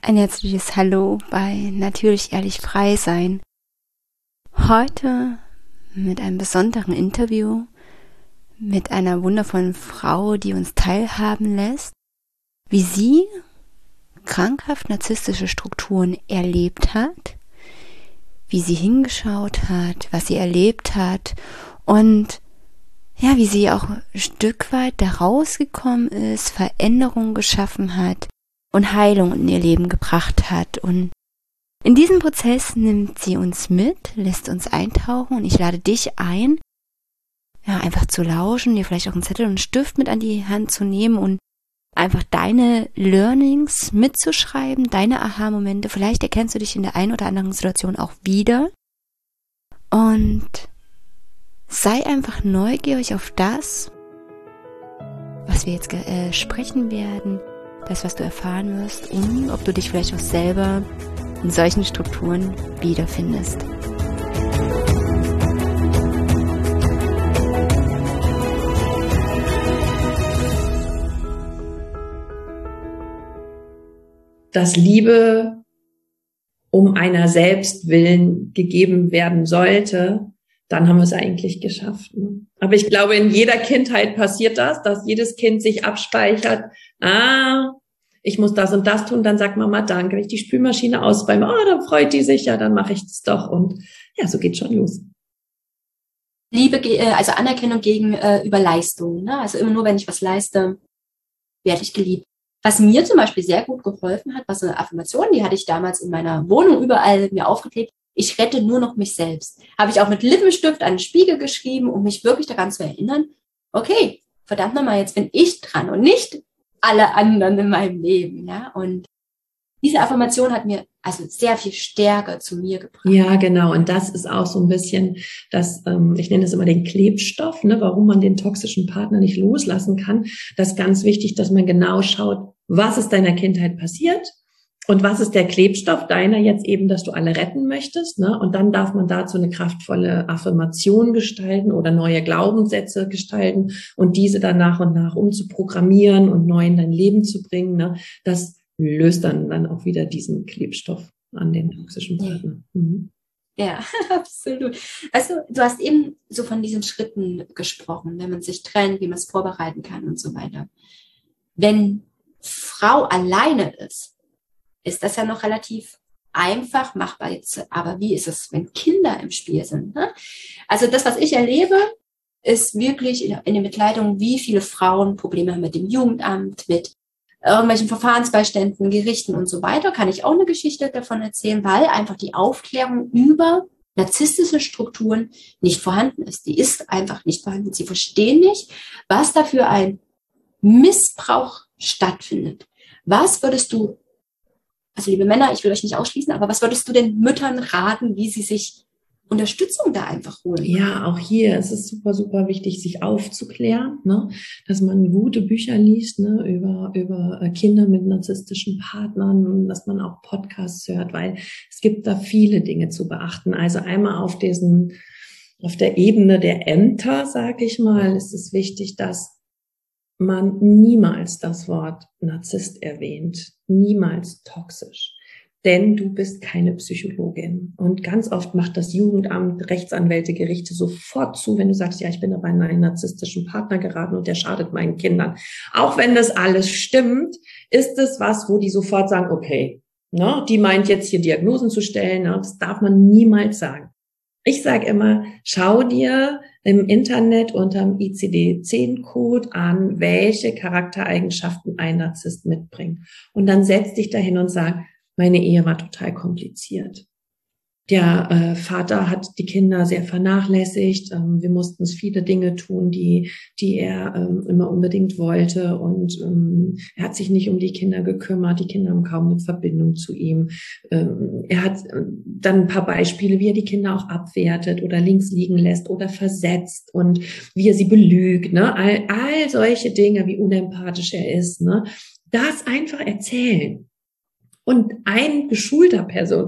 Ein herzliches Hallo bei Natürlich Ehrlich Frei Sein. Heute mit einem besonderen Interview mit einer wundervollen Frau, die uns teilhaben lässt, wie sie krankhaft narzisstische Strukturen erlebt hat, wie sie hingeschaut hat, was sie erlebt hat und ja, wie sie auch ein Stück weit da rausgekommen ist, Veränderungen geschaffen hat und Heilung in ihr Leben gebracht hat. Und in diesem Prozess nimmt sie uns mit, lässt uns eintauchen und ich lade dich ein, ja, einfach zu lauschen, dir vielleicht auch einen Zettel und einen Stift mit an die Hand zu nehmen und einfach deine Learnings mitzuschreiben, deine Aha-Momente. Vielleicht erkennst du dich in der einen oder anderen Situation auch wieder. Und sei einfach neugierig auf das, was wir jetzt sprechen werden, das, was du erfahren wirst und ob du dich vielleicht auch selber in solchen Strukturen wiederfindest. Dass Liebe um einer selbst willen gegeben werden sollte, dann haben wir es eigentlich geschafft. Ne? Aber ich glaube, in jeder Kindheit passiert das, dass jedes Kind sich abspeichert, ich muss das und das tun, dann sagt Mama Danke. Wenn ich die Spülmaschine ausräume, dann freut die sich, ja, dann mache ich es doch. Und ja, so geht schon los. Liebe, also Anerkennung gegenüber Leistung. Ne? Also immer nur, wenn ich was leiste, werde ich geliebt. Was mir zum Beispiel sehr gut geholfen hat, war so eine Affirmation, die hatte ich damals in meiner Wohnung überall mir aufgeklebt. Ich rette nur noch mich selbst. Habe ich auch mit Lippenstift an den Spiegel geschrieben, um mich wirklich daran zu erinnern, okay, verdammt nochmal, jetzt bin ich dran und nicht alle anderen in meinem Leben. Ja? Und diese Affirmation hat mir also sehr viel Stärke zu mir gebracht. Ja, genau. Und das ist auch so ein bisschen das, ich nenne es immer den Klebstoff, ne, warum man den toxischen Partner nicht loslassen kann. Das ist ganz wichtig, dass man genau schaut, was ist deiner Kindheit passiert und was ist der Klebstoff deiner jetzt eben, dass du alle retten möchtest. Ne? Und dann darf man dazu eine kraftvolle Affirmation gestalten oder neue Glaubenssätze gestalten und diese dann nach und nach umzuprogrammieren und neu in dein Leben zu bringen. Ne? Das löst dann auch wieder diesen Klebstoff an den toxischen Partner. Mhm. Ja, absolut. Also du hast eben so von diesen Schritten gesprochen, wenn man sich trennt, wie man es vorbereiten kann und so weiter. Wenn Frau alleine ist das ja noch relativ einfach machbar jetzt. Aber wie ist es, wenn Kinder im Spiel sind? Ne? Also das, was ich erlebe, ist wirklich in den Begleitungen, wie viele Frauen Probleme haben mit dem Jugendamt, mit irgendwelchen Verfahrensbeiständen, Gerichten und so weiter, kann ich auch eine Geschichte davon erzählen, weil einfach die Aufklärung über narzisstische Strukturen nicht vorhanden ist. Die ist einfach nicht vorhanden. Sie verstehen nicht, was da für ein Missbrauch stattfindet. Was würdest du, also liebe Männer, ich will euch nicht ausschließen, aber was würdest du den Müttern raten, wie sie sich Unterstützung da einfach holen? Ja, auch hier ist es super, super wichtig, sich aufzuklären, ne? Dass man gute Bücher liest, ne? über Kinder mit narzisstischen Partnern und dass man auch Podcasts hört, weil es gibt da viele Dinge zu beachten. Also einmal auf der Ebene der Ämter, sage ich mal, ist es wichtig, dass man niemals das Wort Narzisst erwähnt, niemals toxisch. Denn du bist keine Psychologin. Und ganz oft macht das Jugendamt, Rechtsanwälte, Gerichte sofort zu, wenn du sagst, ja, ich bin aber in einen narzisstischen Partner geraten und der schadet meinen Kindern. Auch wenn das alles stimmt, ist es was, wo die sofort sagen, okay, ne, die meint jetzt hier Diagnosen zu stellen, ne, das darf man niemals sagen. Ich sage immer, schau dir im Internet unterm ICD-10-Code an, welche Charaktereigenschaften ein Narzisst mitbringt. Und dann setz dich dahin und sag, meine Ehe war total kompliziert. Der Vater hat die Kinder sehr vernachlässigt. Wir mussten viele Dinge tun, die er immer unbedingt wollte. Und er hat sich nicht um die Kinder gekümmert. Die Kinder haben kaum eine Verbindung zu ihm. Er hat dann ein paar Beispiele, wie er die Kinder auch abwertet oder links liegen lässt oder versetzt und wie er sie belügt. Ne? All solche Dinge, wie unempathisch er ist. Ne? Das einfach erzählen. Und ein geschultes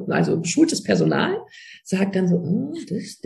Personal sagt dann so, das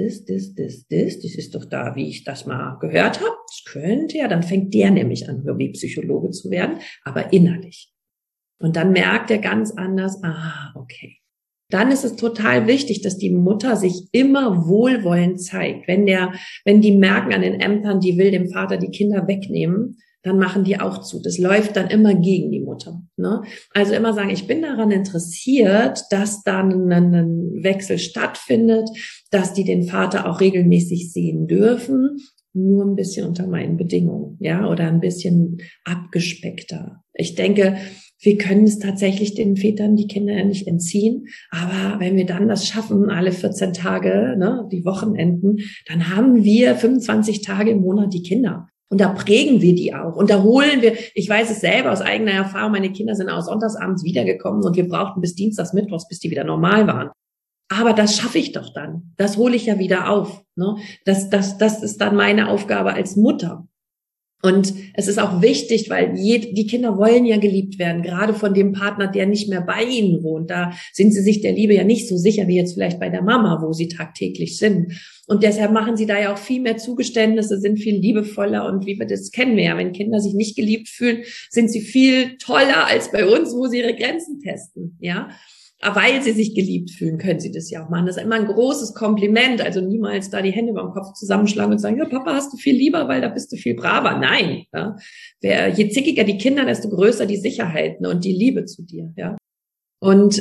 ist doch da, wie ich das mal gehört habe. Das könnte ja, dann fängt der nämlich an, wie Psychologe zu werden, aber innerlich. Und dann merkt er ganz anders, okay. Dann ist es total wichtig, dass die Mutter sich immer wohlwollend zeigt. Wenn die merken an den Ämtern, die will dem Vater die Kinder wegnehmen, dann machen die auch zu. Das läuft dann immer gegen die Mutter, ne? Also immer sagen, ich bin daran interessiert, dass dann ein Wechsel stattfindet, dass die den Vater auch regelmäßig sehen dürfen, nur ein bisschen unter meinen Bedingungen, ja, oder ein bisschen abgespeckter. Ich denke, wir können es tatsächlich den Vätern die Kinder ja nicht entziehen, aber wenn wir dann das schaffen, alle 14 Tage, ne, die Wochenenden, dann haben wir 25 Tage im Monat die Kinder. Und da prägen wir die auch. Und da holen wir, ich weiß es selber aus eigener Erfahrung, meine Kinder sind auch sonntagsabends wiedergekommen und wir brauchten bis Dienstags, Mittwochs, bis die wieder normal waren. Aber das schaffe ich doch dann. Das hole ich ja wieder auf, ne? Das ist dann meine Aufgabe als Mutter. Und es ist auch wichtig, weil die Kinder wollen ja geliebt werden, gerade von dem Partner, der nicht mehr bei ihnen wohnt. Da sind sie sich der Liebe ja nicht so sicher wie jetzt vielleicht bei der Mama, wo sie tagtäglich sind. Und deshalb machen sie da ja auch viel mehr Zugeständnisse, sind viel liebevoller. Und wie wir das kennen wir ja, wenn Kinder sich nicht geliebt fühlen, sind sie viel toller als bei uns, wo sie ihre Grenzen testen, ja. Aber weil sie sich geliebt fühlen, können sie das ja auch machen. Das ist immer ein großes Kompliment. Also niemals da die Hände über dem Kopf zusammenschlagen und sagen, ja, Papa, hast du viel lieber, weil da bist du viel braver. Nein. Ja. Je zickiger die Kinder, desto größer die Sicherheit, ne, und die Liebe zu dir. Ja. Und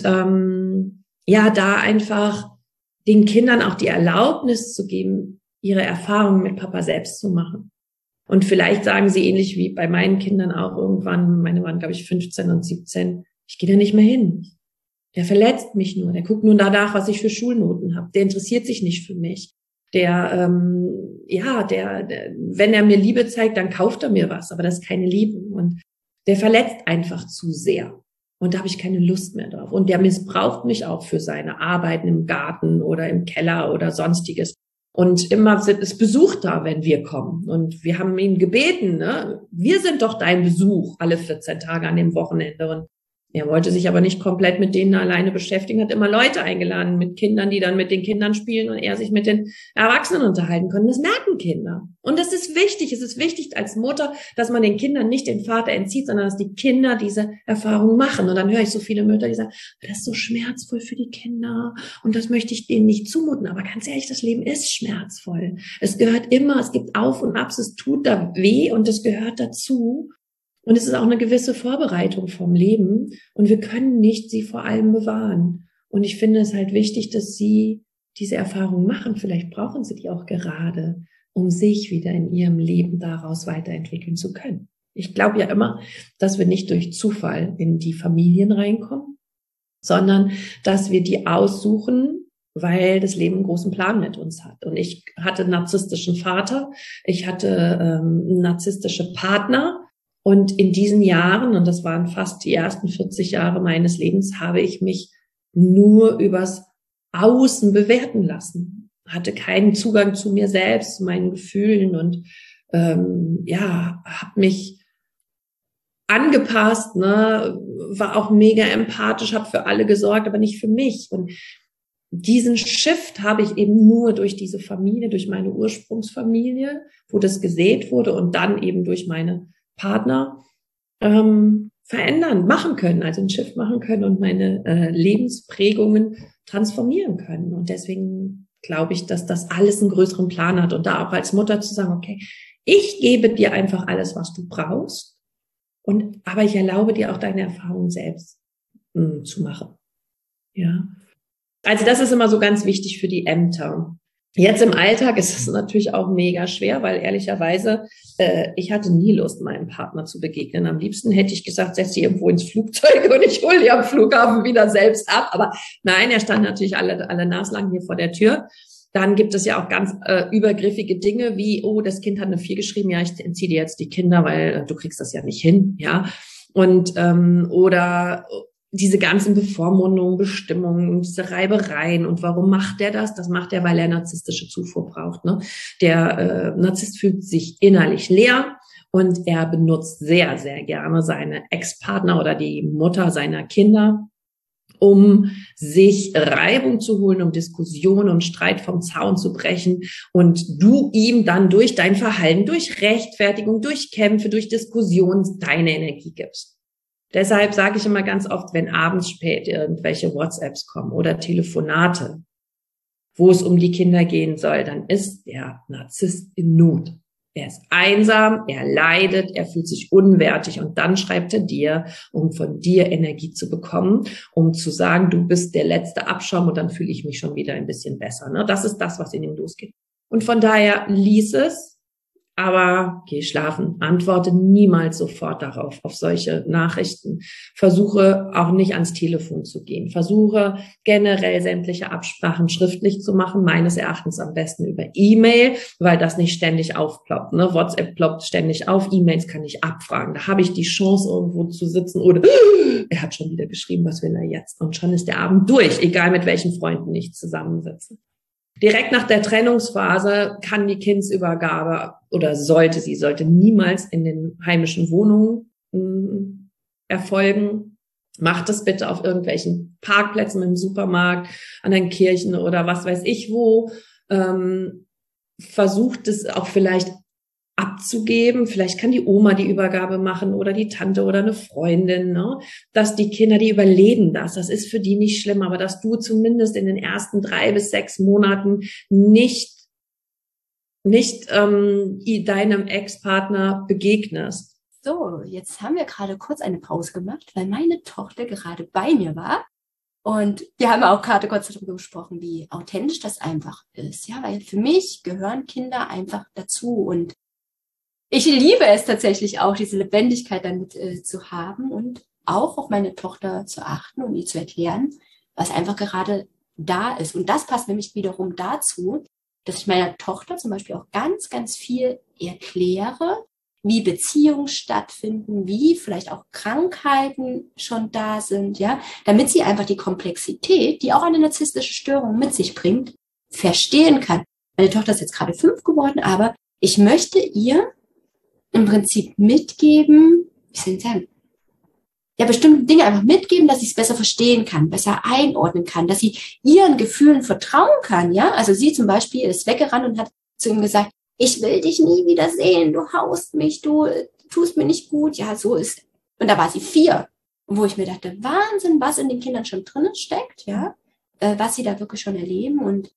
da einfach den Kindern auch die Erlaubnis zu geben, ihre Erfahrungen mit Papa selbst zu machen. Und vielleicht sagen sie ähnlich wie bei meinen Kindern auch irgendwann, meine waren, glaube ich, 15 und 17, ich gehe da nicht mehr hin. Der verletzt mich nur, der guckt nur danach, was ich für Schulnoten habe. Der interessiert sich nicht für mich. Wenn er mir Liebe zeigt, dann kauft er mir was, aber das ist keine Liebe. Und der verletzt einfach zu sehr. Und da habe ich keine Lust mehr drauf. Und der missbraucht mich auch für seine Arbeiten im Garten oder im Keller oder sonstiges. Und immer ist Besuch da, wenn wir kommen. Und wir haben ihn gebeten, ne? Wir sind doch dein Besuch alle 14 Tage an dem Wochenende. Und er wollte sich aber nicht komplett mit denen alleine beschäftigen, hat immer Leute eingeladen mit Kindern, die dann mit den Kindern spielen und er sich mit den Erwachsenen unterhalten können. Das merken Kinder. Und das ist wichtig. Es ist wichtig als Mutter, dass man den Kindern nicht den Vater entzieht, sondern dass die Kinder diese Erfahrung machen. Und dann höre ich so viele Mütter, die sagen, das ist so schmerzvoll für die Kinder und das möchte ich denen nicht zumuten. Aber ganz ehrlich, das Leben ist schmerzvoll. Es gehört immer, es gibt Auf und Abs, es tut da weh und es gehört dazu. Und es ist auch eine gewisse Vorbereitung vom Leben. Und wir können nicht sie vor allem bewahren. Und ich finde es halt wichtig, dass sie diese Erfahrung machen. Vielleicht brauchen sie die auch gerade, um sich wieder in ihrem Leben daraus weiterentwickeln zu können. Ich glaube ja immer, dass wir nicht durch Zufall in die Familien reinkommen, sondern dass wir die aussuchen, weil das Leben einen großen Plan mit uns hat. Und ich hatte einen narzisstischen Vater, ich hatte narzisstische Partner. Und in diesen Jahren, und das waren fast die ersten 40 Jahre meines Lebens, habe ich mich nur übers Außen bewerten lassen. Hatte keinen Zugang zu mir selbst, zu meinen Gefühlen und habe mich angepasst, ne, war auch mega empathisch, habe für alle gesorgt, aber nicht für mich. Und diesen Shift habe ich eben nur durch diese Familie, durch meine Ursprungsfamilie, wo das gesät wurde und dann eben durch meine Partner machen können, also einen Shift machen können und meine Lebensprägungen transformieren können. Und deswegen glaube ich, dass das alles einen größeren Plan hat und da auch als Mutter zu sagen, okay, ich gebe dir einfach alles, was du brauchst, aber ich erlaube dir auch deine Erfahrungen selbst zu machen. Ja, also das ist immer so ganz wichtig für die Ämter. Jetzt im Alltag ist es natürlich auch mega schwer, weil ehrlicherweise, ich hatte nie Lust, meinem Partner zu begegnen. Am liebsten hätte ich gesagt, setz dich irgendwo ins Flugzeug und ich hole dich am Flughafen wieder selbst ab. Aber nein, er stand natürlich alle naslang hier vor der Tür. Dann gibt es ja auch ganz übergriffige Dinge wie, oh, das Kind hat eine 4 geschrieben, ja, ich entziehe dir jetzt die Kinder, weil du kriegst das ja nicht hin, ja. Und oder diese ganzen Bevormundungen, Bestimmungen, diese Reibereien. Und warum macht der das? Das macht er, weil er narzisstische Zufuhr braucht. Ne? Der Narzisst fühlt sich innerlich leer und er benutzt sehr, sehr gerne seine Ex-Partner oder die Mutter seiner Kinder, um sich Reibung zu holen, um Diskussion und Streit vom Zaun zu brechen und du ihm dann durch dein Verhalten, durch Rechtfertigung, durch Kämpfe, durch Diskussion deine Energie gibst. Deshalb sage ich immer ganz oft, wenn abends spät irgendwelche WhatsApps kommen oder Telefonate, wo es um die Kinder gehen soll, dann ist der Narzisst in Not. Er ist einsam, er leidet, er fühlt sich unwertig und dann schreibt er dir, um von dir Energie zu bekommen, um zu sagen, du bist der letzte Abschaum und dann fühle ich mich schon wieder ein bisschen besser. Ne? Das ist das, was in ihm losgeht. Und von daher lies es, aber geh schlafen. Antworte niemals sofort darauf, auf solche Nachrichten. Versuche auch nicht ans Telefon zu gehen. Versuche generell sämtliche Absprachen schriftlich zu machen. Meines Erachtens am besten über E-Mail, weil das nicht ständig aufploppt. Ne? WhatsApp ploppt ständig auf. E-Mails kann ich abfragen. Da habe ich die Chance, irgendwo zu sitzen oder er hat schon wieder geschrieben, was will er jetzt? Und schon ist der Abend durch, egal mit welchen Freunden ich zusammensitze. Direkt nach der Trennungsphase kann die Kindsübergabe oder sollte niemals in den heimischen Wohnungen erfolgen. Macht es bitte auf irgendwelchen Parkplätzen im Supermarkt, an den Kirchen oder was weiß ich wo. Versucht es auch vielleicht abzugeben. Vielleicht kann die Oma die Übergabe machen oder die Tante oder eine Freundin, ne? Dass die Kinder, die überleben das. Das ist für die nicht schlimm, aber dass du zumindest in den ersten 3 bis 6 Monaten nicht deinem Ex-Partner begegnest. So, jetzt haben wir gerade kurz eine Pause gemacht, weil meine Tochter gerade bei mir war. Und wir haben auch gerade kurz darüber gesprochen, wie authentisch das einfach ist. Ja, weil für mich gehören Kinder einfach dazu und ich liebe es tatsächlich auch, diese Lebendigkeit damit zu haben und auch auf meine Tochter zu achten und ihr zu erklären, was einfach gerade da ist. Und das passt nämlich wiederum dazu, dass ich meiner Tochter zum Beispiel auch ganz, ganz viel erkläre, wie Beziehungen stattfinden, wie vielleicht auch Krankheiten schon da sind, ja, damit sie einfach die Komplexität, die auch eine narzisstische Störung mit sich bringt, verstehen kann. Meine Tochter ist jetzt gerade 5 geworden, aber ich möchte ihr im Prinzip mitgeben, wie soll ich sagen, ja, bestimmte Dinge einfach mitgeben, dass sie es besser verstehen kann, besser einordnen kann, dass sie ihren Gefühlen vertrauen kann, ja. Also sie zum Beispiel ist weggerannt und hat zu ihm gesagt, ich will dich nie wieder sehen, du haust mich, du tust mir nicht gut, ja, so ist. Und da war sie 4, wo ich mir dachte, Wahnsinn, was in den Kindern schon drinnen steckt, ja, was sie da wirklich schon erleben und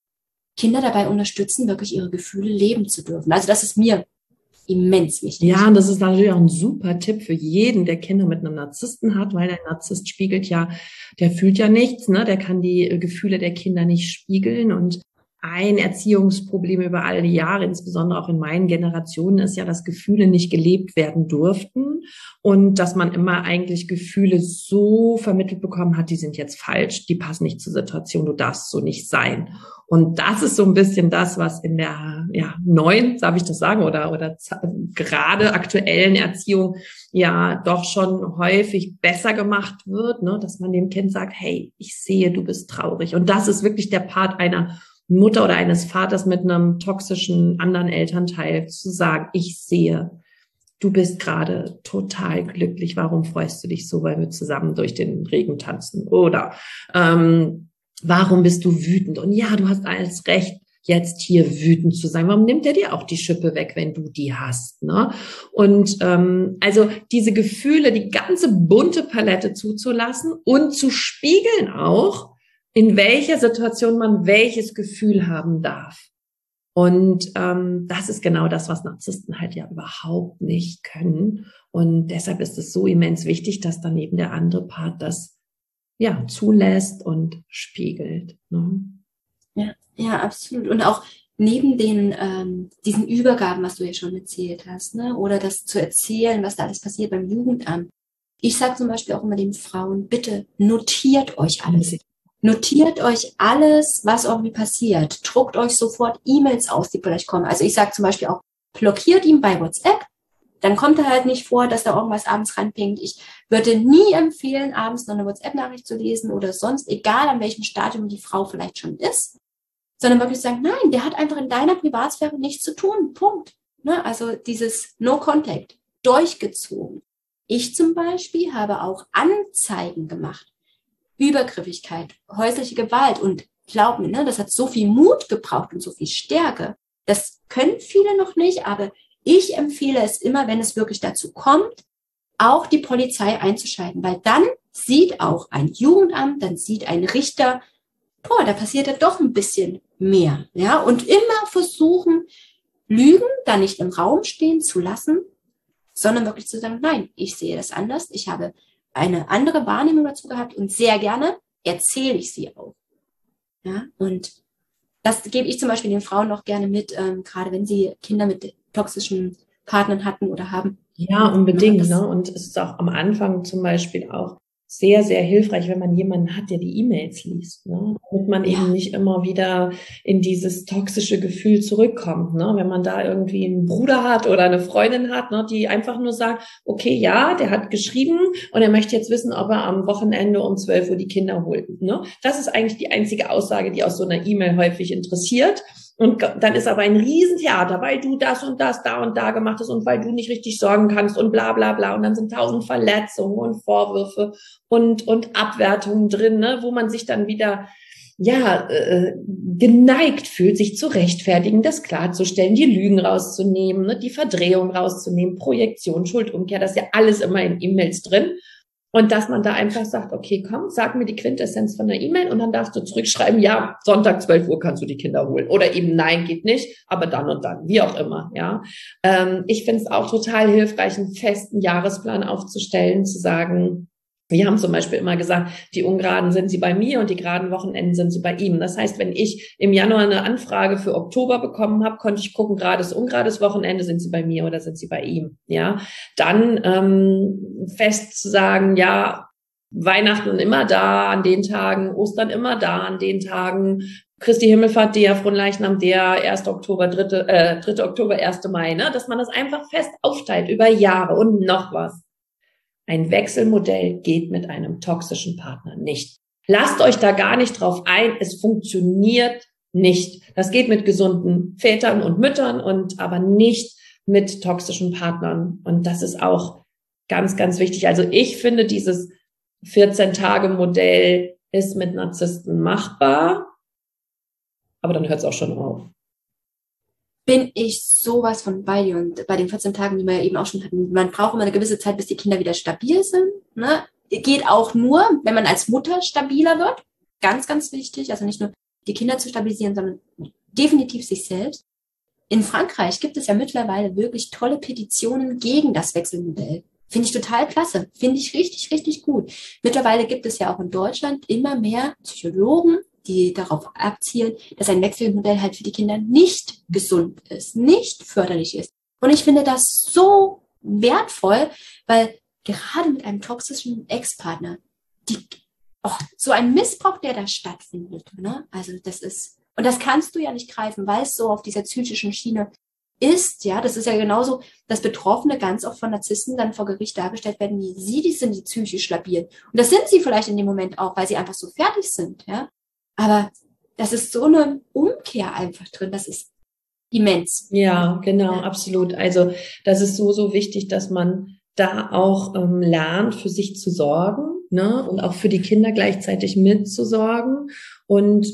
Kinder dabei unterstützen, wirklich ihre Gefühle leben zu dürfen. Also das ist mir immens wichtig. Ja, und das ist natürlich auch ein super Tipp für jeden, der Kinder mit einem Narzissten hat, weil der Narzisst spiegelt ja, der fühlt ja nichts, ne? Der kann die Gefühle der Kinder nicht spiegeln und ein Erziehungsproblem über all die Jahre, insbesondere auch in meinen Generationen, ist ja, dass Gefühle nicht gelebt werden durften und dass man immer eigentlich Gefühle so vermittelt bekommen hat, die sind jetzt falsch, die passen nicht zur Situation, du darfst so nicht sein. Und das ist so ein bisschen das, was in der neuen, darf ich das sagen, oder gerade aktuellen Erziehung ja doch schon häufig besser gemacht wird, ne, dass man dem Kind sagt, hey, ich sehe, du bist traurig. Und das ist wirklich der Part einer Mutter oder eines Vaters mit einem toxischen anderen Elternteil, zu sagen, ich sehe, du bist gerade total glücklich, warum freust du dich so, weil wir zusammen durch den Regen tanzen? Oder warum bist du wütend? Und ja, du hast alles Recht, jetzt hier wütend zu sein. Warum nimmt er dir auch die Schippe weg, wenn du die hast? Ne? Und also diese Gefühle, die ganze bunte Palette zuzulassen und zu spiegeln auch, in welcher Situation man welches Gefühl haben darf. Und das ist genau das, was Narzissten halt ja überhaupt nicht können. Und deshalb ist es so immens wichtig, dass dann eben der andere Part das ja zulässt und spiegelt. Ne? Ja, absolut. Und auch neben den diesen Übergaben, was du ja schon erzählt hast, ne, oder das zu erzählen, was da alles passiert beim Jugendamt. Ich sage zum Beispiel auch immer den Frauen, bitte notiert euch alles. Notiert euch alles, was irgendwie passiert. Druckt euch sofort E-Mails aus, die vielleicht kommen. Also ich sage zum Beispiel auch, blockiert ihn bei WhatsApp. Dann kommt er halt nicht vor, dass da irgendwas abends ranpingt. Ich würde nie empfehlen, abends noch eine WhatsApp-Nachricht zu lesen oder sonst, egal an welchem Stadium die Frau vielleicht schon ist, sondern wirklich sagen, nein, der hat einfach in deiner Privatsphäre nichts zu tun. Punkt. Ne? Also dieses No-Contact durchgezogen. Ich zum Beispiel habe auch Anzeigen gemacht. Übergriffigkeit, häusliche Gewalt und glaub mir, ne, das hat so viel Mut gebraucht und so viel Stärke. Das können viele noch nicht, aber ich empfehle es immer, wenn es wirklich dazu kommt, auch die Polizei einzuschalten, weil dann sieht auch ein Jugendamt, dann sieht ein Richter, boah, da passiert ja doch ein bisschen mehr, ja, und immer versuchen, Lügen da nicht im Raum stehen zu lassen, sondern wirklich zu sagen, nein, ich sehe das anders, ich habe eine andere Wahrnehmung dazu gehabt und sehr gerne erzähle ich sie auch. Ja, und das gebe ich zum Beispiel den Frauen noch gerne mit, gerade wenn sie Kinder mit toxischen Partnern hatten oder haben. Ja, unbedingt, ne? Und es ist auch am Anfang zum Beispiel auch sehr, sehr hilfreich, wenn man jemanden hat, der die E-Mails liest, ne? Damit man eben nicht immer wieder in dieses toxische Gefühl zurückkommt, ne? Wenn man da irgendwie einen Bruder hat oder eine Freundin hat, ne, die einfach nur sagt, okay, ja, der hat geschrieben und er möchte jetzt wissen, ob er am Wochenende um 12 Uhr die Kinder holt, ne? Das ist eigentlich die einzige Aussage, die aus so einer E-Mail häufig interessiert. Und dann ist aber ein Riesentheater, weil du das und das da und da gemacht hast und weil du nicht richtig sorgen kannst und bla bla bla. Und dann sind 1000 Verletzungen und Vorwürfe und Abwertungen drin, ne, wo man sich dann wieder geneigt fühlt, sich zu rechtfertigen, das klarzustellen, die Lügen rauszunehmen, ne, die Verdrehung rauszunehmen, Projektion, Schuldumkehr, das ist ja alles immer in E-Mails drin. Und dass man da einfach sagt, okay, komm, sag mir die Quintessenz von der E-Mail und dann darfst du zurückschreiben, ja, Sonntag 12 Uhr kannst du die Kinder holen. Oder eben, nein, geht nicht, aber dann und dann, wie auch immer, ja. Ich finde es auch total hilfreich, einen festen Jahresplan aufzustellen, zu sagen, wir haben zum Beispiel immer gesagt, die ungeraden sind sie bei mir und die geraden Wochenenden sind sie bei ihm. Das heißt, wenn ich im Januar eine Anfrage für Oktober bekommen habe, konnte ich gucken, gerades, ungerades Wochenende, sind sie bei mir oder sind sie bei ihm. Ja, dann fest zu sagen, ja, Weihnachten immer da an den Tagen, Ostern immer da an den Tagen, Christi Himmelfahrt, der Fronleichnam, der 1. Oktober, 3. Oktober, 1. Mai, ne? Dass man das einfach fest aufteilt über Jahre und noch was. Ein Wechselmodell geht mit einem toxischen Partner nicht. Lasst euch da gar nicht drauf ein. Es funktioniert nicht. Das geht mit gesunden Vätern und Müttern und aber nicht mit toxischen Partnern. Und das ist auch ganz, ganz wichtig. Also ich finde, dieses 14-Tage-Modell ist mit Narzissten machbar. Aber dann hört es auch schon auf. Bin ich sowas von bei dir. Und bei den 14 Tagen, die wir ja eben auch schon hatten, man braucht immer eine gewisse Zeit, bis die Kinder wieder stabil sind. Ne? Geht auch nur, wenn man als Mutter stabiler wird. Ganz, ganz wichtig. Also nicht nur die Kinder zu stabilisieren, sondern definitiv sich selbst. In Frankreich gibt es ja mittlerweile wirklich tolle Petitionen gegen das Wechselmodell. Finde ich total klasse. Finde ich richtig, richtig gut. Mittlerweile gibt es ja auch in Deutschland immer mehr Psychologen, die darauf abzielen, dass ein Wechselmodell halt für die Kinder nicht gesund ist, nicht förderlich ist. Und ich finde das so wertvoll, weil gerade mit einem toxischen Ex-Partner, so ein Missbrauch, der da stattfindet, ne? Also das ist, und das kannst du ja nicht greifen, weil es so auf dieser psychischen Schiene ist, ja, das ist ja genauso, dass Betroffene ganz oft von Narzissten dann vor Gericht dargestellt werden, wie die sind die psychisch labil. Und das sind sie vielleicht in dem Moment auch, weil sie einfach so fertig sind, ja. Aber das ist so eine Umkehr einfach drin, das ist immens. Ja, genau, absolut. Also das ist so, so wichtig, dass man da auch lernt, für sich zu sorgen, ne, und auch für die Kinder gleichzeitig mitzusorgen und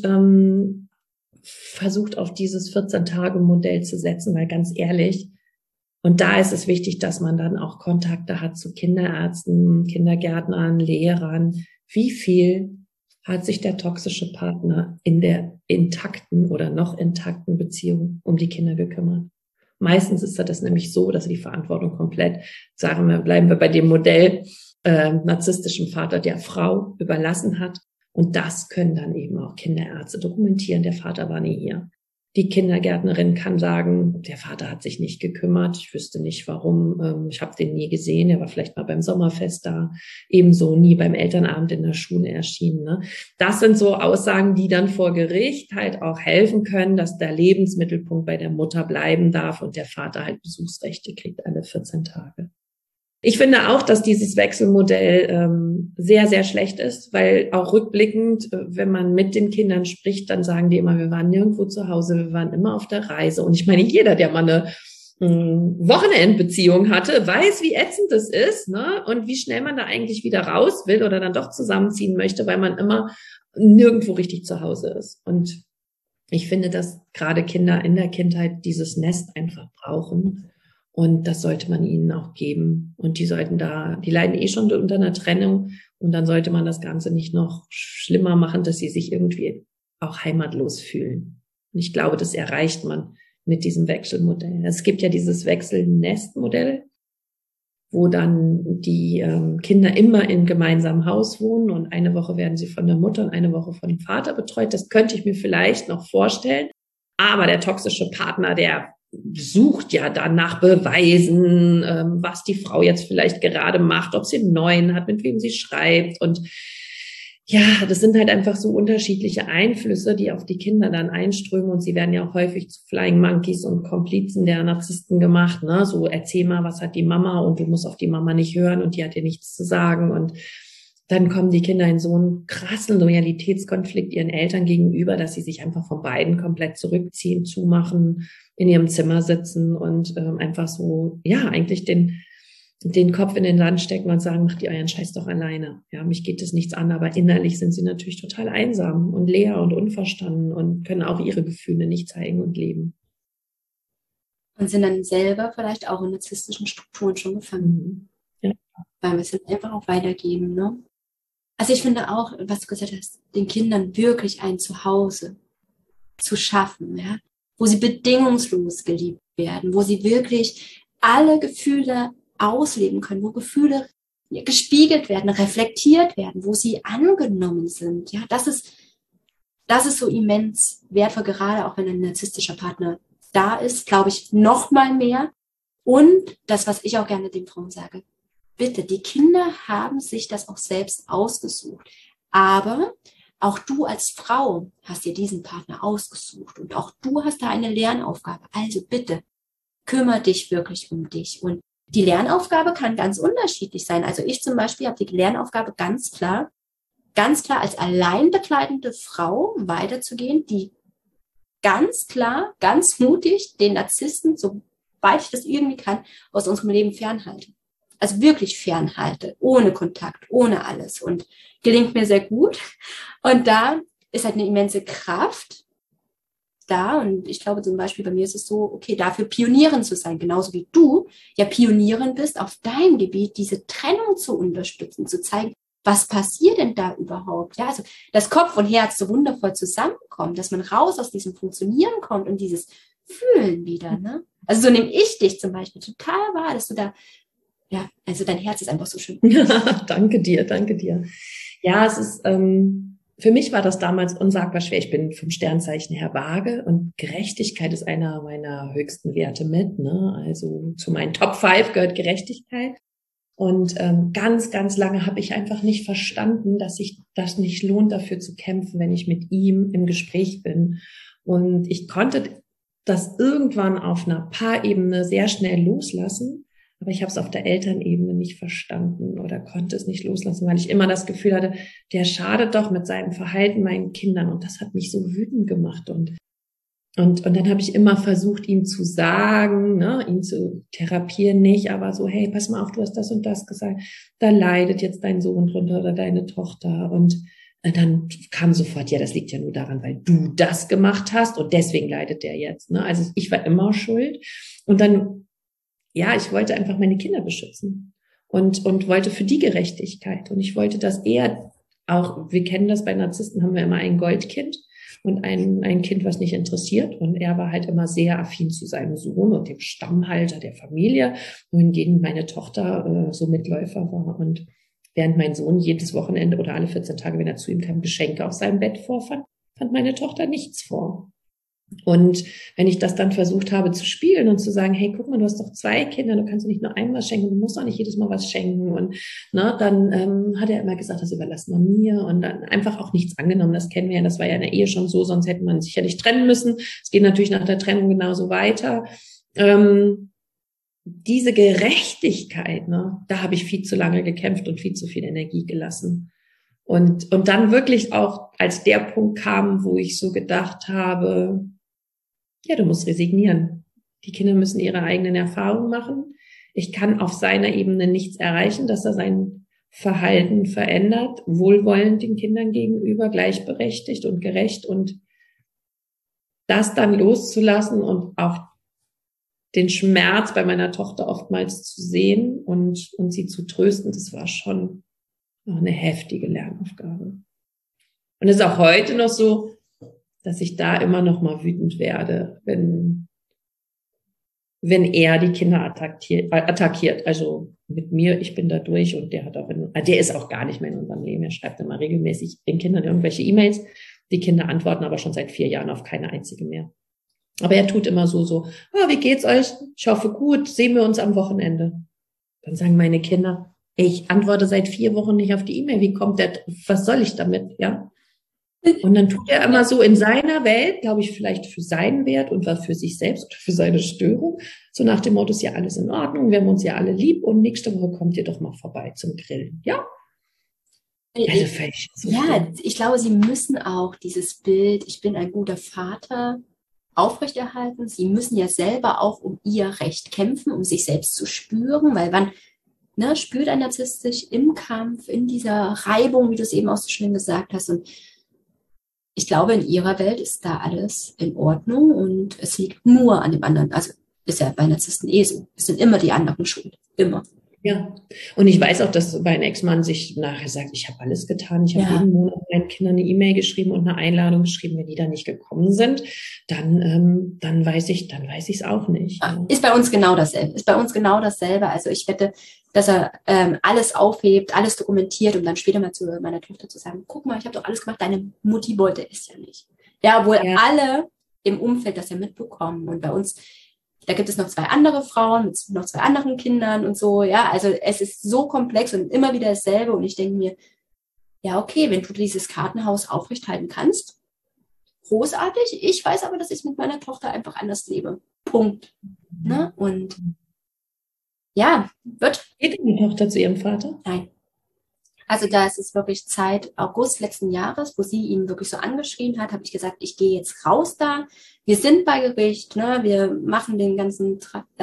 versucht auf dieses 14-Tage-Modell zu setzen, weil ganz ehrlich, und da ist es wichtig, dass man dann auch Kontakte hat zu Kinderärzten, Kindergärtnern, Lehrern. Wie viel hat sich der toxische Partner in der intakten oder noch intakten Beziehung um die Kinder gekümmert? Meistens ist das nämlich so, dass er die Verantwortung komplett, bleiben wir bei dem Modell, narzisstischen Vater der Frau überlassen hat. Und das können dann eben auch Kinderärzte dokumentieren. Der Vater war nie hier. Die Kindergärtnerin kann sagen, der Vater hat sich nicht gekümmert. Ich wüsste nicht, warum. Ich habe den nie gesehen. Er war vielleicht mal beim Sommerfest da. Ebenso nie beim Elternabend in der Schule erschienen. Ne? Das sind so Aussagen, die dann vor Gericht halt auch helfen können, dass der Lebensmittelpunkt bei der Mutter bleiben darf und der Vater halt Besuchsrechte kriegt alle 14 Tage. Ich finde auch, dass dieses Wechselmodell sehr, sehr schlecht ist, weil auch rückblickend, wenn man mit den Kindern spricht, dann sagen die immer, wir waren nirgendwo zu Hause, wir waren immer auf der Reise. Und ich meine, jeder, der mal eine Wochenendbeziehung hatte, weiß, wie ätzend das ist, ne? Und wie schnell man da eigentlich wieder raus will oder dann doch zusammenziehen möchte, weil man immer nirgendwo richtig zu Hause ist. Und ich finde, dass gerade Kinder in der Kindheit dieses Nest einfach brauchen. Und das sollte man ihnen auch geben. Und die leiden eh schon unter einer Trennung. Und dann sollte man das Ganze nicht noch schlimmer machen, dass sie sich irgendwie auch heimatlos fühlen. Und ich glaube, das erreicht man mit diesem Wechselmodell. Es gibt ja dieses Wechselnestmodell, wo dann die Kinder immer in gemeinsamem Haus wohnen und eine Woche werden sie von der Mutter und eine Woche von dem Vater betreut. Das könnte ich mir vielleicht noch vorstellen. Aber der toxische Partner, der sucht ja dann nach Beweisen, was die Frau jetzt vielleicht gerade macht, ob sie einen neuen hat, mit wem sie schreibt. Und ja, das sind halt einfach so unterschiedliche Einflüsse, die auf die Kinder dann einströmen. Und sie werden ja auch häufig zu Flying Monkeys und Komplizen der Narzissten gemacht. Ne? So, erzähl mal, was hat die Mama? Und du musst auf die Mama nicht hören und die hat dir nichts zu sagen. Und dann kommen die Kinder in so einen krassen Loyalitätskonflikt ihren Eltern gegenüber, dass sie sich einfach von beiden komplett zurückziehen, zumachen, in ihrem Zimmer sitzen und einfach so, ja, eigentlich den Kopf in den Sand stecken und sagen, macht ihr euren Scheiß doch alleine. Ja, mich geht das nichts an, aber innerlich sind sie natürlich total einsam und leer und unverstanden und können auch ihre Gefühle nicht zeigen und leben. Und sind dann selber vielleicht auch in narzisstischen Strukturen schon gefangen. Ja. Weil wir es dann einfach auch weitergeben, ne? Also ich finde auch, was du gesagt hast, den Kindern wirklich ein Zuhause zu schaffen, ja, wo sie bedingungslos geliebt werden, wo sie wirklich alle Gefühle ausleben können, wo Gefühle gespiegelt werden, reflektiert werden, wo sie angenommen sind. Ja, das ist so immens wertvoll, gerade auch wenn ein narzisstischer Partner da ist, glaube ich, noch mal mehr. Und das, was ich auch gerne den Frauen sage, bitte, die Kinder haben sich das auch selbst ausgesucht. Aber auch du als Frau hast dir diesen Partner ausgesucht und auch du hast da eine Lernaufgabe. Also bitte, kümmere dich wirklich um dich. Und die Lernaufgabe kann ganz unterschiedlich sein. Also ich zum Beispiel habe die Lernaufgabe ganz klar als allein begleitende Frau weiterzugehen, die ganz klar, ganz mutig den Narzissten, soweit ich das irgendwie kann, aus unserem Leben fernhalte. Also wirklich fernhalte, ohne Kontakt, ohne alles. Und gelingt mir sehr gut. Und da ist halt eine immense Kraft da. Und ich glaube zum Beispiel, bei mir ist es so, okay, dafür Pionierin zu sein, genauso wie du ja Pionierin bist, auf deinem Gebiet diese Trennung zu unterstützen, zu zeigen, was passiert denn da überhaupt? Ja, also, dass Kopf und Herz so wundervoll zusammenkommen, dass man raus aus diesem Funktionieren kommt und dieses Fühlen wieder, ne? Also so nehme ich dich zum Beispiel total wahr, dass du da, ja, also dein Herz ist einfach so schön. Danke dir. Ja, es ist, für mich war das damals unsagbar schwer. Ich bin vom Sternzeichen her Waage und Gerechtigkeit ist einer meiner höchsten Werte mit, ne? Also zu meinen Top 5 gehört Gerechtigkeit. Und ganz, ganz lange habe ich einfach nicht verstanden, dass sich das nicht lohnt, dafür zu kämpfen, wenn ich mit ihm im Gespräch bin. Und ich konnte das irgendwann auf einer Paarebene sehr schnell loslassen, aber ich habe es auf der Elternebene nicht verstanden oder konnte es nicht loslassen, weil ich immer das Gefühl hatte, der schadet doch mit seinem Verhalten meinen Kindern. Und das hat mich so wütend gemacht. Und dann habe ich immer versucht, ihm zu sagen, ne, ihn zu therapieren nicht, aber so, hey, pass mal auf, du hast das und das gesagt, da leidet jetzt dein Sohn drunter oder deine Tochter. Und dann kam sofort, ja, das liegt ja nur daran, weil du das gemacht hast und deswegen leidet der jetzt. Ne? Also ich war immer schuld. Und dann, ja, ich wollte einfach meine Kinder beschützen und wollte für die Gerechtigkeit. Und ich wollte, dass er auch, wir kennen das bei Narzissten, haben wir immer ein Goldkind und ein Kind, was nicht interessiert. Und er war halt immer sehr affin zu seinem Sohn und dem Stammhalter der Familie, wohingegen meine Tochter so Mitläufer war. Und während mein Sohn jedes Wochenende oder alle 14 Tage, wenn er zu ihm kam, Geschenke auf seinem Bett vorfand, fand meine Tochter nichts vor. Und wenn ich das dann versucht habe zu spielen und zu sagen, hey, guck mal, du hast doch 2 Kinder, du kannst nicht nur einmal schenken, du musst auch nicht jedes Mal was schenken. Und dann hat er immer gesagt, das überlassen wir mir und dann einfach auch nichts angenommen. Das kennen wir ja, das war ja in der Ehe schon so, sonst hätte man sich ja nicht trennen müssen. Es geht natürlich nach der Trennung genauso weiter. Diese Gerechtigkeit, ne, da habe ich viel zu lange gekämpft und viel zu viel Energie gelassen. Und dann wirklich auch, als der Punkt kam, wo ich so gedacht habe, ja, du musst resignieren. Die Kinder müssen ihre eigenen Erfahrungen machen. Ich kann auf seiner Ebene nichts erreichen, dass er sein Verhalten verändert, wohlwollend den Kindern gegenüber, gleichberechtigt und gerecht und das dann loszulassen und auch den Schmerz bei meiner Tochter oftmals zu sehen und sie zu trösten, das war schon noch eine heftige Lernaufgabe. Und es ist auch heute noch so, dass ich da immer noch mal wütend werde, wenn er die Kinder attackiert. Also mit mir, ich bin da durch und der ist auch gar nicht mehr in unserem Leben. Er schreibt immer regelmäßig den Kindern irgendwelche E-Mails. Die Kinder antworten aber schon seit 4 Jahren auf keine einzige mehr. Aber er tut immer so, wie geht's euch? Ich hoffe gut, sehen wir uns am Wochenende. Dann sagen meine Kinder, ich antworte seit 4 Wochen nicht auf die E-Mail. Wie kommt der, was soll ich damit, ja? Und dann tut er immer so in seiner Welt, glaube ich, vielleicht für seinen Wert und was für sich selbst oder für seine Störung. So nach dem Motto, ist ja alles in Ordnung, wir haben uns ja alle lieb und nächste Woche kommt ihr doch mal vorbei zum Grillen, ja? Also ich glaube, sie müssen auch dieses Bild, ich bin ein guter Vater, aufrechterhalten. Sie müssen ja selber auch um ihr Recht kämpfen, um sich selbst zu spüren, weil wann spürt ein Narzisst sich im Kampf, in dieser Reibung, wie du es eben auch so schön gesagt hast. Und ich glaube, in ihrer Welt ist da alles in Ordnung und es liegt nur an dem anderen. Also ist ja bei Narzissten so. Es sind immer die anderen schuld. Immer. Ja, und ich weiß auch, dass mein Ex-Mann sich nachher sagt, ich habe alles getan, ich habe jeden Monat meinen Kindern eine E-Mail geschrieben und eine Einladung geschrieben, wenn die da nicht gekommen sind, dann weiß ich es auch nicht. Ja. Ist bei uns genau dasselbe. Also ich wette, dass er alles aufhebt, alles dokumentiert, um dann später mal zu meiner Tochter zu sagen, guck mal, ich habe doch alles gemacht, deine Mutti wollte es ja nicht. Ja, obwohl alle im Umfeld das ja mitbekommen. Und bei uns, da gibt es noch 2 andere Frauen mit noch 2 anderen Kindern und so. Ja, also es ist so komplex und immer wieder dasselbe. Und ich denke mir, ja, okay, wenn du dieses Kartenhaus aufrechthalten kannst, großartig. Ich weiß aber, dass ich mit meiner Tochter einfach anders lebe. Punkt. Ne? Und ja, Geht die Tochter zu ihrem Vater? Nein. Also da ist es wirklich Zeit, August letzten Jahres, wo sie ihn wirklich so angeschrien hat, habe ich gesagt, ich gehe jetzt raus da. Wir sind bei Gericht, ne? Wir machen den ganzen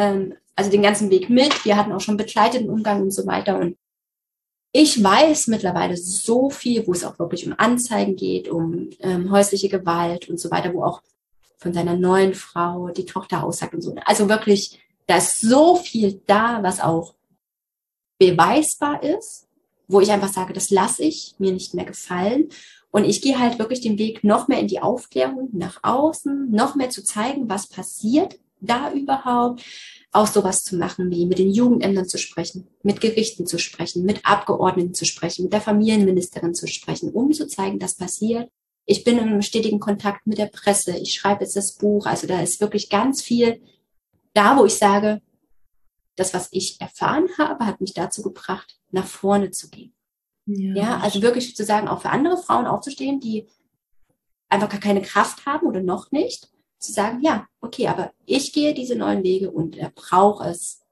Weg mit. Wir hatten auch schon begleiteten Umgang und so weiter. Und ich weiß mittlerweile so viel, wo es auch wirklich um Anzeigen geht, um häusliche Gewalt und so weiter, wo auch von seiner neuen Frau die Tochter aussagt und so. Also wirklich, da ist so viel da, was auch beweisbar ist, wo ich einfach sage, das lasse ich mir nicht mehr gefallen. Und ich gehe halt wirklich den Weg noch mehr in die Aufklärung nach außen, noch mehr zu zeigen, was passiert da überhaupt. Auch sowas zu machen, wie mit den Jugendämtern zu sprechen, mit Gerichten zu sprechen, mit Abgeordneten zu sprechen, mit der Familienministerin zu sprechen, um zu zeigen, das passiert. Ich bin im stetigen Kontakt mit der Presse. Ich schreibe jetzt das Buch. Also da ist wirklich ganz viel da, wo ich sage, das, was ich erfahren habe, hat mich dazu gebracht, nach vorne zu gehen. Ja, also wirklich zu sagen, auch für andere Frauen aufzustehen, die einfach gar keine Kraft haben oder noch nicht, zu sagen, ja, okay, aber ich gehe diese neuen Wege und er braucht es.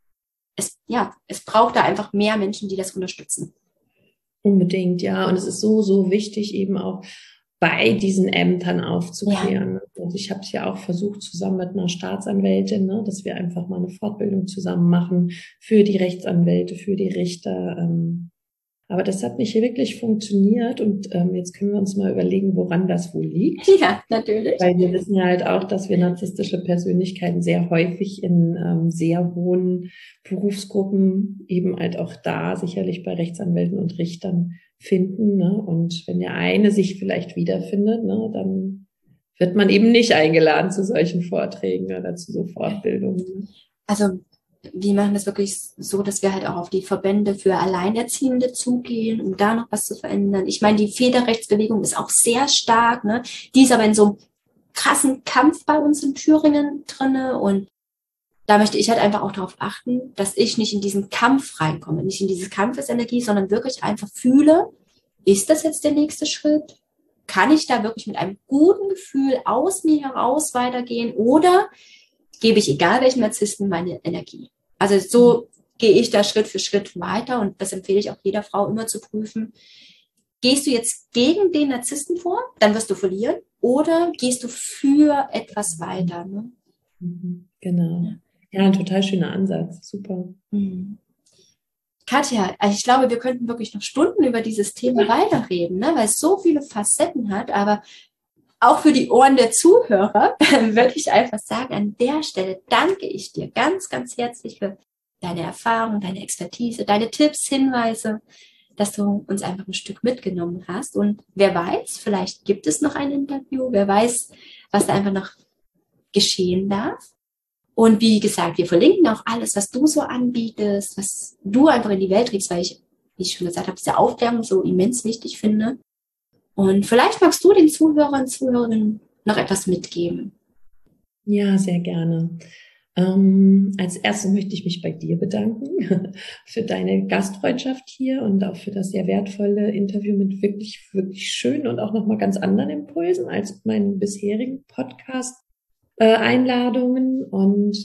Es braucht da einfach mehr Menschen, die das unterstützen. Unbedingt, ja. Und es ist so, so wichtig, eben auch bei diesen Ämtern aufzuklären. Ja. Also ich habe es ja auch versucht, zusammen mit einer Staatsanwältin, ne, dass wir einfach mal eine Fortbildung zusammen machen für die Rechtsanwälte, für die Richter. Aber das hat nicht wirklich funktioniert und jetzt können wir uns mal überlegen, woran das wohl liegt. Ja, natürlich. Weil wir wissen ja halt auch, dass wir narzisstische Persönlichkeiten sehr häufig in sehr hohen Berufsgruppen eben halt auch da sicherlich bei Rechtsanwälten und Richtern finden. Ne? Und wenn der eine sich vielleicht wiederfindet, ne, dann wird man eben nicht eingeladen zu solchen Vorträgen oder zu so Fortbildungen. Also wir machen das wirklich so, dass wir halt auch auf die Verbände für Alleinerziehende zugehen, um da noch was zu verändern. Ich meine, die Väterrechtsbewegung ist auch sehr stark, ne? Die ist aber in so einem krassen Kampf bei uns in Thüringen drinne und da möchte ich halt einfach auch darauf achten, dass ich nicht in diesen Kampf reinkomme, nicht in diese Kampfesenergie, sondern wirklich einfach fühle, ist das jetzt der nächste Schritt? Kann ich da wirklich mit einem guten Gefühl aus mir heraus weitergehen oder gebe ich, egal welchem Narzissten, meine Energie? Also so gehe ich da Schritt für Schritt weiter und das empfehle ich auch jeder Frau immer zu prüfen. Gehst du jetzt gegen den Narzissten vor, dann wirst du verlieren oder gehst du für etwas weiter? Ne? Genau. Ja, ein total schöner Ansatz. Super. Katja, ich glaube, wir könnten wirklich noch Stunden über dieses Thema weiterreden, ne? Weil es so viele Facetten hat, aber auch für die Ohren der Zuhörer würde ich einfach sagen, an der Stelle danke ich dir ganz, ganz herzlich für deine Erfahrung, deine Expertise, deine Tipps, Hinweise, dass du uns einfach ein Stück mitgenommen hast. Und wer weiß, vielleicht gibt es noch ein Interview, wer weiß, was da einfach noch geschehen darf. Und wie gesagt, wir verlinken auch alles, was du so anbietest, was du einfach in die Welt trägst, weil ich, wie ich schon gesagt habe, diese Aufklärung so immens wichtig finde. Und vielleicht magst du den Zuhörern und Zuhörerinnen noch etwas mitgeben. Ja, sehr gerne. Als erstes möchte ich mich bei dir bedanken für deine Gastfreundschaft hier und auch für das sehr wertvolle Interview mit wirklich, wirklich schönen und auch nochmal ganz anderen Impulsen als meinen bisherigen Podcast-Einladungen. Und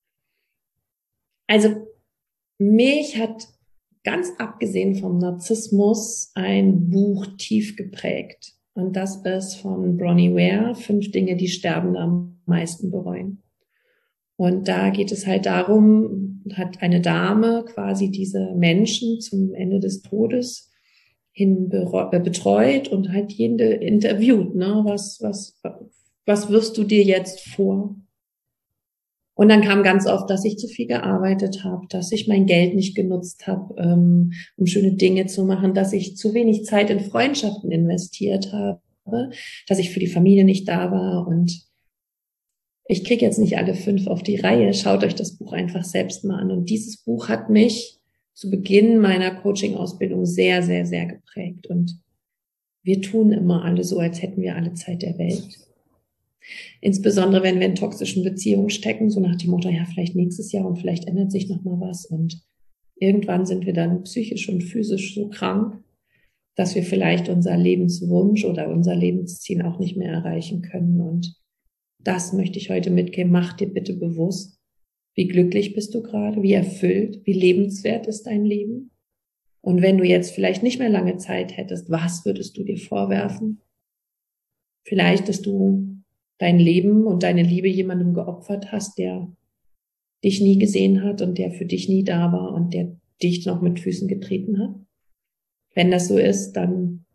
also mich hat ganz abgesehen vom Narzissmus ein Buch tief geprägt. Und das ist von Bronnie Ware, 5 Dinge, die Sterbende am meisten bereuen. Und da geht es halt darum, hat eine Dame quasi diese Menschen zum Ende des Todes hin betreut und halt jeden interviewt, ne? Was wirfst du dir jetzt vor? Und dann kam ganz oft, dass ich zu viel gearbeitet habe, dass ich mein Geld nicht genutzt habe, um schöne Dinge zu machen, dass ich zu wenig Zeit in Freundschaften investiert habe, dass ich für die Familie nicht da war. Und ich kriege jetzt nicht alle 5 auf die Reihe. Schaut euch das Buch einfach selbst mal an. Und dieses Buch hat mich zu Beginn meiner Coaching-Ausbildung sehr, sehr, sehr geprägt. Und wir tun immer alle so, als hätten wir alle Zeit der Welt. Insbesondere, wenn wir in toxischen Beziehungen stecken, so nach dem Motto, ja, vielleicht nächstes Jahr und vielleicht ändert sich noch mal was. Und irgendwann sind wir dann psychisch und physisch so krank, dass wir vielleicht unser Lebenswunsch oder unser Lebensziel auch nicht mehr erreichen können. Und das möchte ich heute mitgeben. Mach dir bitte bewusst, wie glücklich bist du gerade, wie erfüllt, wie lebenswert ist dein Leben. Und wenn du jetzt vielleicht nicht mehr lange Zeit hättest, was würdest du dir vorwerfen? Vielleicht, dass du dein Leben und deine Liebe jemandem geopfert hast, der dich nie gesehen hat und der für dich nie da war und der dich noch mit Füßen getreten hat. Wenn das so ist, dann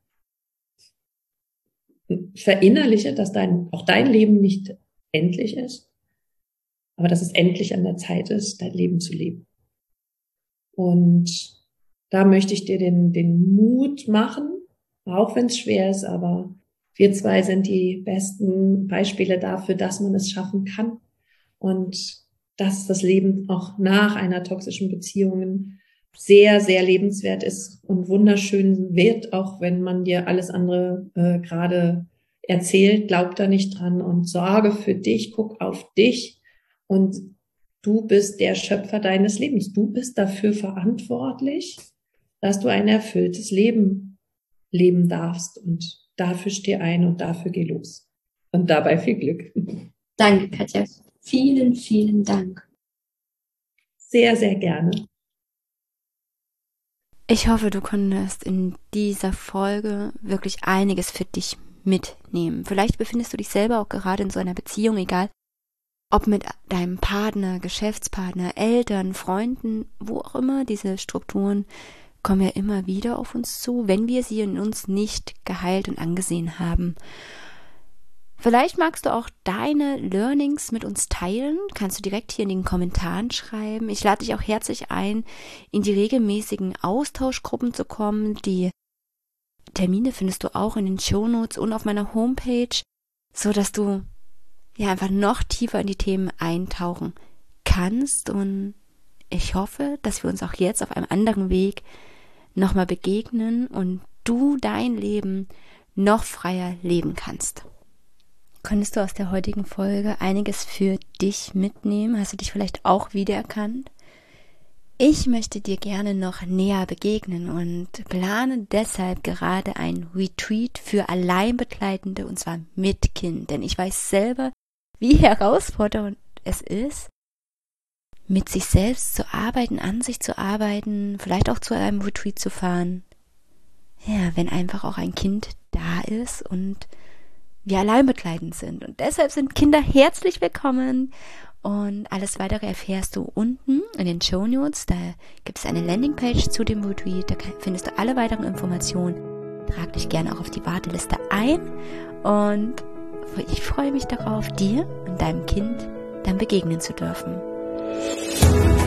verinnerliche, dass auch dein Leben nicht endlich ist, aber dass es endlich an der Zeit ist, dein Leben zu leben. Und da möchte ich dir den Mut machen, auch wenn es schwer ist, aber wir 2 sind die besten Beispiele dafür, dass man es schaffen kann und dass das Leben auch nach einer toxischen Beziehung sehr, sehr lebenswert ist und wunderschön wird, auch wenn man dir alles andere gerade erzählt. Glaub da nicht dran und sorge für dich, guck auf dich und du bist der Schöpfer deines Lebens. Du bist dafür verantwortlich, dass du ein erfülltes Leben leben darfst und dafür steh ein und dafür geh los. Und dabei viel Glück. Danke, Katja. Vielen, vielen Dank. Sehr, sehr gerne. Ich hoffe, du konntest in dieser Folge wirklich einiges für dich mitnehmen. Vielleicht befindest du dich selber auch gerade in so einer Beziehung, egal ob mit deinem Partner, Geschäftspartner, Eltern, Freunden, wo auch immer. Diese Strukturen kommen ja immer wieder auf uns zu, wenn wir sie in uns nicht geheilt und angesehen haben. Vielleicht magst du auch deine Learnings mit uns teilen, kannst du direkt hier in den Kommentaren schreiben. Ich lade dich auch herzlich ein, in die regelmäßigen Austauschgruppen zu kommen. Die Termine findest du auch in den Shownotes und auf meiner Homepage, so dass du ja einfach noch tiefer in die Themen eintauchen kannst. Und ich hoffe, dass wir uns auch jetzt auf einem anderen Weg nochmal begegnen und du dein Leben noch freier leben kannst. Konntest du aus der heutigen Folge einiges für dich mitnehmen? Hast du dich vielleicht auch wiedererkannt? Ich möchte dir gerne noch näher begegnen und plane deshalb gerade ein Retreat für Alleinbegleitende und zwar mit Kind. Denn ich weiß selber, wie herausfordernd es ist, mit sich selbst zu arbeiten, an sich zu arbeiten, vielleicht auch zu einem Retreat zu fahren. Ja, wenn einfach auch ein Kind da ist und wir alleinbegleitend sind. Und deshalb sind Kinder herzlich willkommen. Und alles Weitere erfährst du unten in den Shownotes. Da gibt es eine Landingpage zu dem Retreat. Da findest du alle weiteren Informationen. Trag dich gerne auch auf die Warteliste ein. Und ich freue mich darauf, dir und deinem Kind dann begegnen zu dürfen.